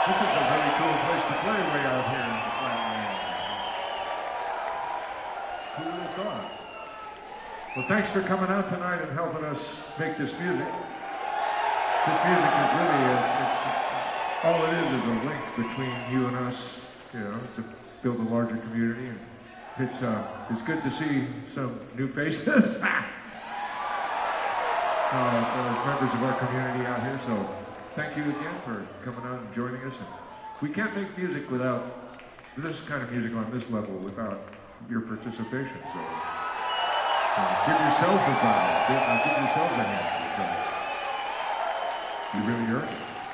This is a very cool place to play way out here in the Flatlands. Who would have thought? Well, thanks for coming out tonight and helping us make this music. This music is really, all it is a link between you and us, you know, to build a larger community. And it's good to see some new faces. As members of our community out here, so thank you again for coming out and joining us. And we can't make music without this kind of music on this level without your participation. So give yourselves a bow. Give yourselves a hand. You really earned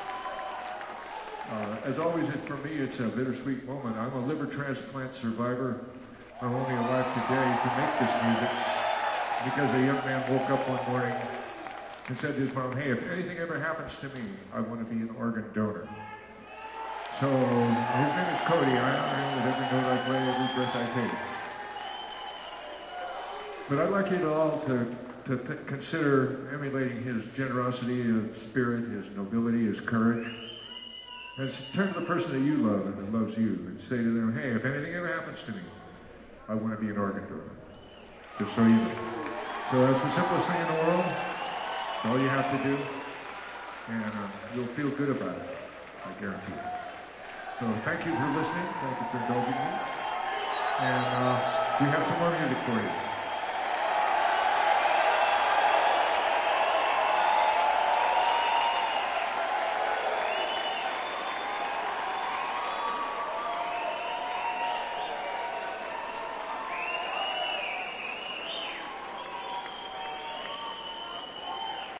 it. As always, for me, it's a bittersweet moment. I'm a liver transplant survivor. I'm only alive today to make this music because a young man woke up one morning and said to his mom, hey, if anything ever happens to me, I want to be an organ donor. So his name is Cody. I honor him with every note I play, every breath I take. But I'd like you all to consider emulating his generosity of spirit, his nobility, his courage. And turn to the person that you love and that loves you and say to them, hey, if anything ever happens to me, I want to be an organ donor. Just so you know. So that's the simplest thing in the world. It's all you have to do, and you'll feel good about it, I guarantee you. So thank you for listening, thank you for indulging me, and we have some more music for you.